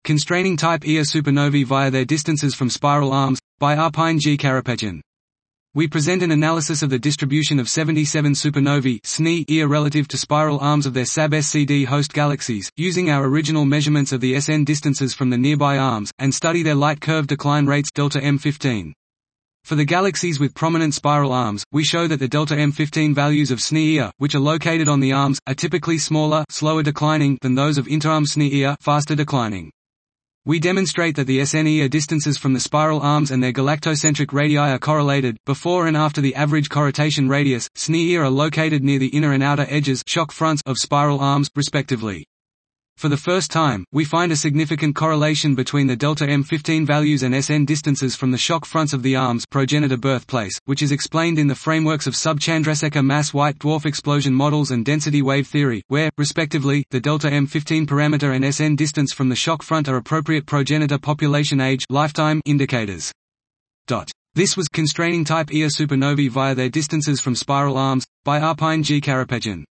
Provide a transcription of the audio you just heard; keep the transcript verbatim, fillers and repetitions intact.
Constraining Type Ia Supernovae via their distances from spiral arms, by Arpine G. Karapetyan. We present an analysis of the distribution of seventy-seven supernovae S N I Ia relative to spiral arms of their S A B S C D host galaxies, using our original measurements of the S N distances from the nearby arms, and study their light curve decline rates delta M fifteen. For the galaxies with prominent spiral arms, we show that the delta M fifteen values of S N I Ia, which are located on the arms, are typically smaller, slower declining than those of interarm S N I Ia, faster declining. We demonstrate that the S N Ia distances from the spiral arms and their galactocentric radii are correlated. Before and after the average corrotation radius, S N I Ia are located near the inner and outer edges shock fronts of spiral arms, respectively. For the first time, we find a significant correlation between the delta M fifteen values and S N distances from the shock fronts of the arms progenitor birthplace, which is explained in the frameworks of sub-Chandrasekhar mass white dwarf explosion models and density wave theory, where, respectively, the delta M fifteen parameter and S N distance from the shock front are appropriate progenitor population age lifetime indicators. This was Constraining Type Ia Supernovae via their distances from spiral arms, by Arpine G. Karapetyan.